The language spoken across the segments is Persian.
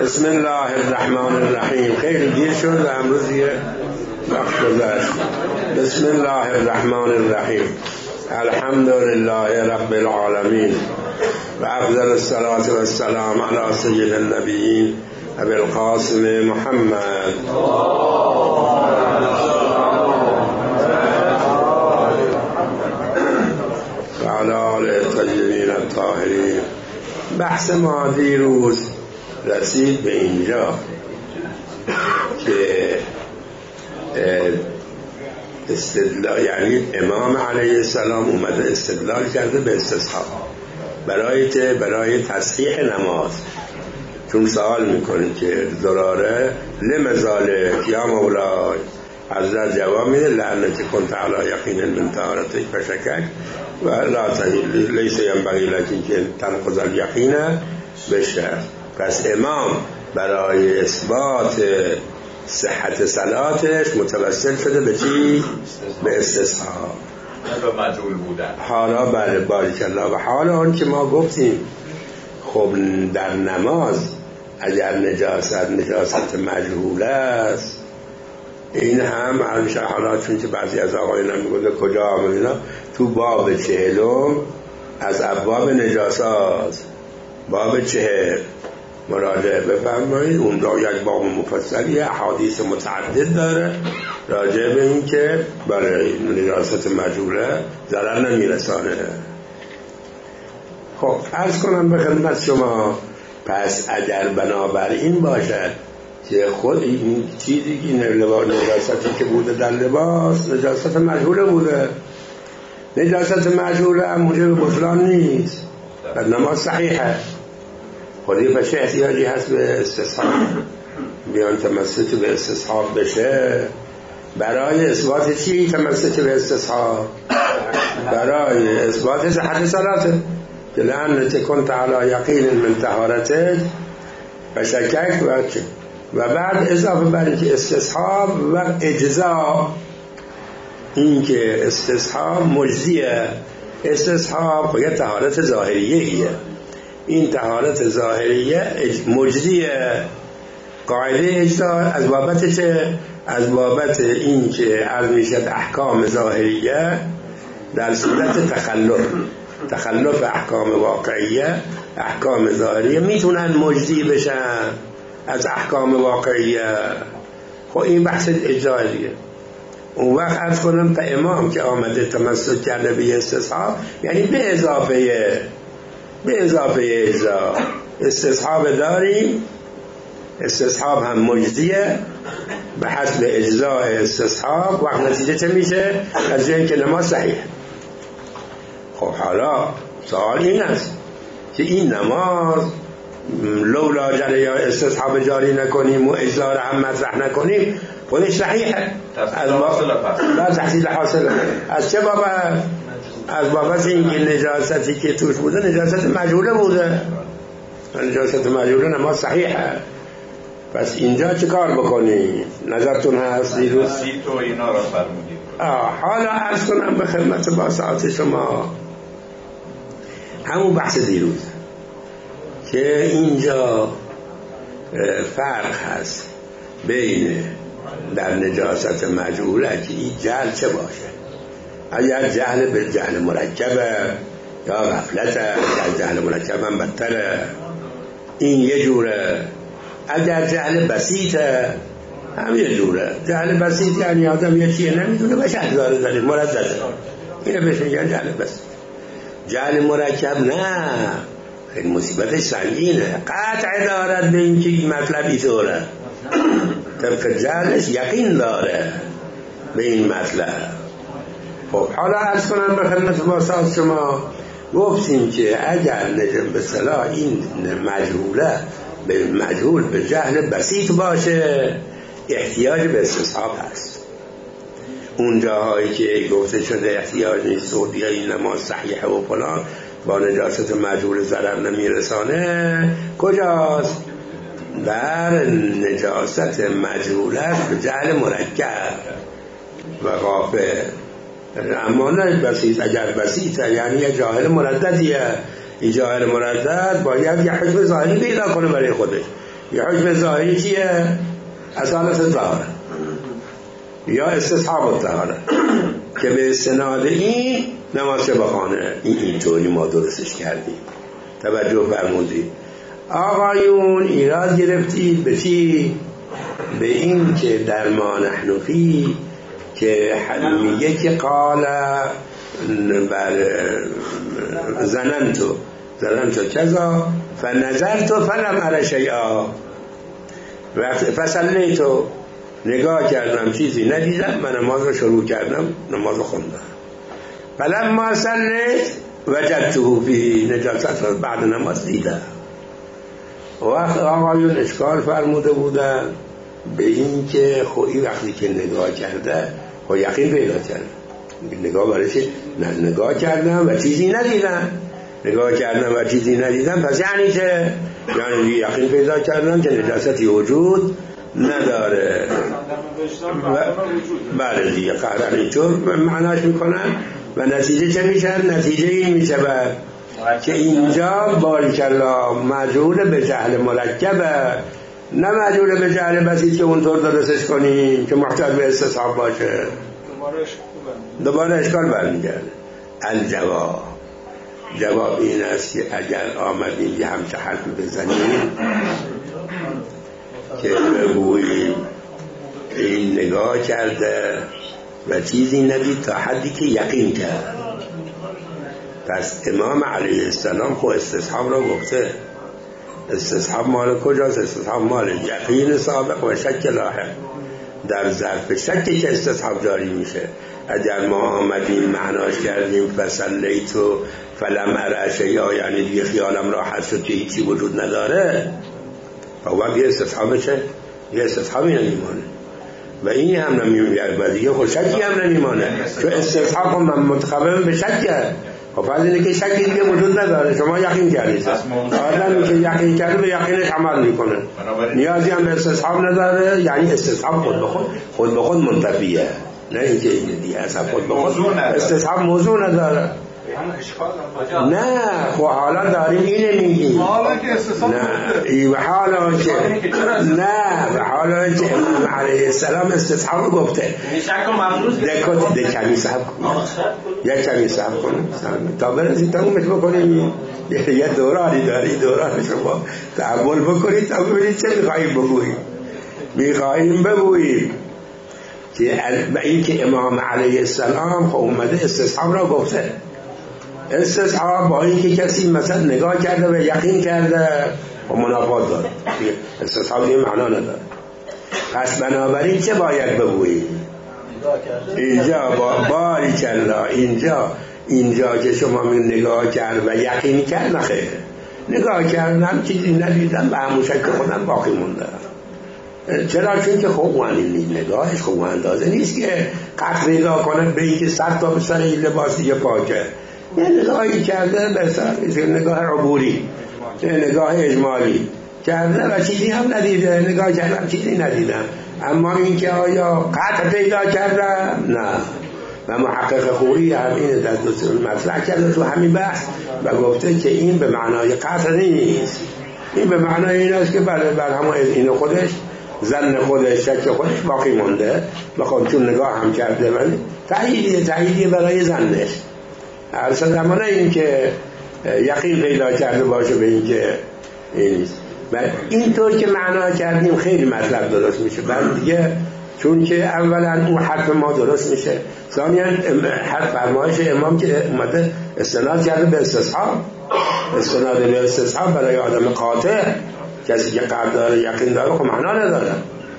بسم الله الرحمن الرحیم. خیلی دیر شد و امروز یه وقت گذشت. بسم الله الرحمن الرحیم. الحمد لله رب العالمین و افضل الصلاة و السلام علی سید النبیین ابی القاسم محمد و علی آله الطیبین الطاهرین. بحث ما دیروز رسید به اینجا که استدلال، یعنی امام علیه السلام اومده استدلال کرده به استصحاب برای تصحیح نماز. چون سوال میکنه که ضراره لمزالک یا مولای، حضرت جواب میده لعنت کنت علی یقین من طهارتک فشکک و لا لیس ینبغی لک که تنقض الیقین بشه. پس امام برای اثبات صحت صلاتش متوسل شده به چی؟ به استصحاب. مجهول بودن. حالا بله بارک الله. و حالا آن که ما گفتیم خب در نماز اگر نجاست مجهول است، این هم همیشه حالا چون که بعضی از آقایون هم میگوده کجا آمدینا تو باب 40 از ابواب نجاسات، باب 40 مراجعه بفرمایید. اون را یک باب مفصلی احادیث متعدد داره راجع به این که برای نجاست مجهوله ضرر نمیرسانه. خب عرض کنم به خدمت شما، پس اگر بنابراین باشد که خود این چیزی که نجاستی که بوده در لباس نجاست مجهوله بوده، نجاست مجهوله هم موجب بطلان نیست و نماز صحیحه. خودی پشه احتیاجی هست به استصحاب، بیان تمسک به استصحاب بشه. برای اثبات چی تمسک به استصحاب؟ برای اثبات صحت صلاته که لعنت کنت علی یقین من طهارتک و شکک و بعد اضافه بر اینکه استصحاب و اجزا، این که استصحاب مجزیه. استصحاب یه طهارت ظاهریه، این طهارت ظاهریه مجزیه. قاعده اجزا از بابت چه؟ از بابت این که عرض میشد احکام ظاهریه در صورت تخلف احکام واقعیه، احکام ظاهریه میتونن مجزی بشن از احکام واقعیه. خب این بحث اجزا دیگه. اون وقت عرض کنم تا امام که آمده تمسک کرده به استصحاب، یعنی به اضافه اجزا استصحاب داریم. استصحاب هم مجزیه به حسب اجزاء استصحاب. وقت نتیجه چه میشه؟ از جایی که نماز صحیح. خب حالا سوال این است که این نماز لولا جریان استصحاب جاری نکنیم و اجزا را هم مطرح نکنیم خودش صحیحه. از تحصیل حاصل از چه بابت؟ از بابت اینکه نجاستی که توش بوده نجاست مجهوله بوده. نجاست مجهوله نماز صحیحه. پس اینجا چه کار بکنی؟ نظرتون هست دیروز؟ سیت و اینا را فرمودید. حالا عرض کنم به خدمت با ساعت شما همون بحث دیروز که اینجا فرق هست بین در نجاست مجهوله که این جهل چه باشه. اگر جهل به جهل مرکبه یا غفلته، یا جهل مرکب هم بدتره، این یه جوره. اگر جهل بسیطه هم یه جوره. جهل بسیط یعنی آدم یه چیه نمیدونه و شهر داره مردده، اینه بهش میگن جهل بسیط. جهل مرکب نه، خیلی مصیبتش سنگینه، قطع دارد به این که این مطلب اینطوره، طبق جهلش یقین داره به این مطلب. خب حالا عرض کنم به خدمت واسط شما، گفتیم که اگر نجم به صلاح این مجهول به جهل بسیط باشه احتیاج به استصحاب هست. اون جاهایی که گفته شده احتیاج نیست و دیگه این نماز صحیحه و فلان با نجاست مجهول ضرر نمیرسانه، کجاست؟ در نجاست مجهول است به جهل مرکب و غافل. اما نه بسیط. اگر بسیطه یعنی یه جاهل مرددیه، این جاهل مردد باید یه حکم ظاهری پیدا کنه برای خودش یا حکم ظاهری چیه؟ اصالت ظاهره یا استصحاب الطهاره که به استناد این نماز چه بخونه. اینطوری ما درستش کردیم. توجه فرمودید آقایون ایراد گرفتید به چی؟ به این که در ما نحن فی که میگه که قال زننتو کذا فنظرت فلم ار شیئا فصلیتو نگاه کردم چیزی ندیدم من نماز رو شروع کردم نماز رو خوندم فلما صلیت وجدته فی نجاست رو بعد نماز دیدم. وقت آقایون اشکال فرموده بودن به این که خویی وقتی که نگاه کرده خو یقین پیدا کرد. نگاه برای چه؟ نگاه کردم و چیزی ندیدم. نگاه کردم و چیزی ندیدم پس یعنی چه؟ یعنی یقین پیدا کردم که نجاستی وجود نداره. بله دیگه قرار اینطور معناش میکنن و نتیجه چه میشه؟ نتیجه این میشه که اینجا باریکالله مجهول به جهل مرکبه، نه مجهول به جهل بسیط که اونطور درستش کنیم که محتاج به استصحاب باشه. دوباره اشکال برمیگرده. جواب این است که اگر آمدیم یه همچه حرف بزنیم که بگوییم این نگاه کرده و چیزی ندید تا حدی که یقین کرد، پس امام علیه السلام خود استصحاب را گفته. استصحاب مال کجاست؟ استصحاب مال یقین سابق و شک لاحق. در ظرف شکی که استصحاب جاری میشه. اگر ما آمدیم معناش کردیم فصلیتو فلم ار شیئا یعنی دیگه خیالم راحت شد که هیچی وجود نداره، و یه استصحاب چه؟ یه استصحابی نمیمانه و این هم نمیمونه و دیگه خود شکی هم نمیمانه چون استصحاب هم متخبر به شکه. خب فرض اینه که شکی دیگه وجود نداره، شما یقین کردید. آدمی که یقین کرده به یقینش عمل میکنه، نیازی هم به استصحاب نداره. یعنی استصحاب خود به خود منتفیه، نه اینکه دیگه اصلا خود به خود استصحاب موضوع نداره. نه خب حالا داریم اینه میگیم نه و حالا که نه و حالا که امام علیه السلام استصحاب گفته ده کمی صحب کنیم یک کمی صحب کنیم تا برسید تمومش بکنیم. یه دورانی داری دوران شما تحول بکنید تا ببینید چه میخواییم بگوییم. میخواییم بگوییم که این که امام علیه السلام خب اومده استصحاب را گفته. استصحاب با این که کسی مثلا نگاه کرده و یقین کرده و منافات داره، استصحاب این معنا نداره. پس بنابراین چه باید بگوییم؟ اینجا باریکالله اینجا که شما نگاه کرد و یقین کرد نخیر، نگاه کردم چیزی ندیدم و همون شکل خودم باقی مونده. چرا؟ چون که خوب نگاهش خوب اندازه نیست که قطع پیدا کنه به این که 100 تا به سر این لباس دیگه پاکه. یه نگاهی کرده بسر نگاه عبوری، نگاه اجمالی کرده و چیزی هم ندیده. نگاه کردم چیزی ندیدم، اما این که آیا قطع پیدا کردم نه. و محقق خویی هم این دست مطرح کرده تو همین بحث و گفته که این به معنای قطع نیست، این به معنای این است که بر همون این خودش زن خودش شک خودش باقی مونده بخواد چون نگاه هم کرده ولی تأییدیه برای زنش. هر زمانه این که یقین پیدا کرده باشه به این که این نیست. اینطور که معنا کردیم خیلی مطلب درست میشه. بعد دیگه چون که اولا اون حرف ما درست میشه، ثانیا حرف فرمایش امام که اومده استناد کرده به استصحاب. استناد به استصحاب برای آدم قاطع کسی که قلب داره یقین داره خب معنا نداره.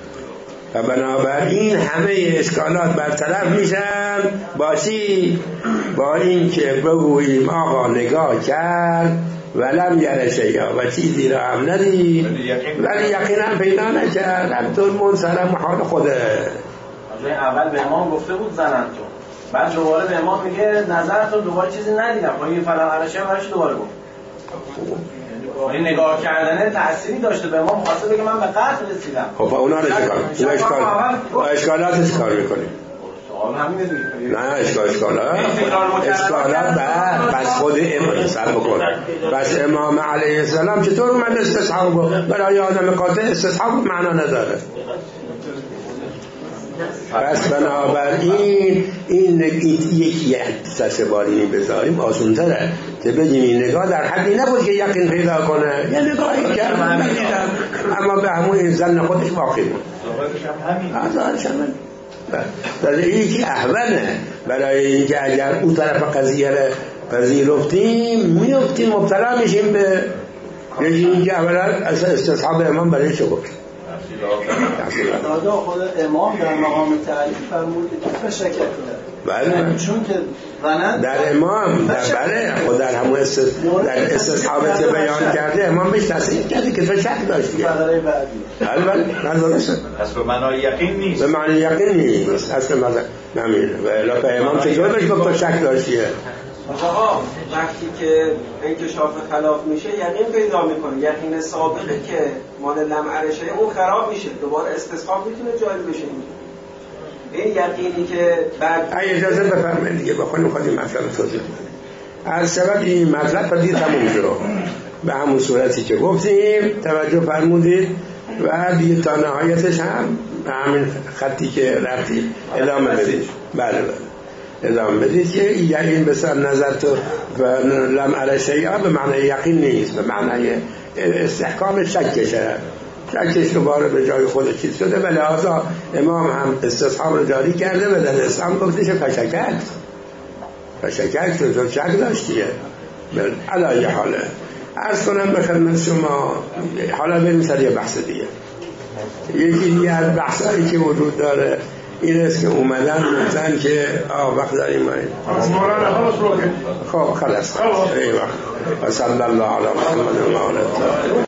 و بنابراین همه اشکالات برطرف میشن با چی؟ با این که بگوییم آقا نگاه کرد ولم یره شیئا و چیزی را هم ندید ولی یقینا پیدا نکرد، همطور منصرم حال خوده. اول به امام گفته بود زنن تو، بعد دوباره به امام میگه نظر تو دوباره چیزی ندیدم، خب این فلم عرشه برش دوباره گفت. این نگاه کردنه تأثیری داشته به امام، خواسته بگه من به قطع رسیدم. خب اونا رو چیکار؟ اشکالات چیکار میکنیم؟ نه اشکالات پس خود امام سر بکن پس امام علیه السلام چطور اومد استصحاب برای آدم قاطع استصحاب معنا نداره پس بنابراین این یکی سسه بالینی بذاریم آسون تره که بگیم این نگاه در حدی نبود که یقین پیدا کنه یه نگاهی کرد اما به همون این زن خودش واقعی بود ظاهرش همین در یکی احوانه برای اینکه اگر اون طرف قضیه را پذیرفتیم میفتیم مبتلا میشیم به یکی اینکه اولا استصحاب امام برای چه بود دادا خود امام در مقام تعریف فرمود که شک کرده بله چون که در امام در خود در همون در استصحابت بیان کرده امام بهش تصدیق کرده که تو شک داشتی بله ندارسته پس به معنای یقین نیست به معنای یقین نیست اصلا نمیره و الا امام چطور بهش گفت تو شک داشتیه آقا وقتی که انکشاف خلاف میشه یقین پیدا میکنه یقین سابقه که مال لمعرشه اون خراب میشه دوباره استصحاب میتونه جاری بشه این یقینی که بعد اجازه بفرمایید دیگه بخونیم خواهد این مطلب توضیح کنیم از سبب این مطلب تا دیگه تموم شد به همون صورتی که گفتیم توجه فرمودید و دیگه تا نهایتش هم به همین خطی که رفتی ادامه بدید بله ادامه بدید که یقین به سر نظر تو لمعه شیعه به معنی یقین نیست به معنی استحکام شکشه شکش دوباره به جای خود چیز شده و لحاظا امام هم استصحاب رو جاری کرده و در اسلام گفتش فشکک تو شک داشتیه علایه حاله عرض کنم به خدمت شما حالا بریم سر یه بحث دیگه یکی دیگه از بحثایی که وجود داره این است که اومدن گفتن که وقت داریم خب خلاص ای وقت و صلی الله علی محمد و آله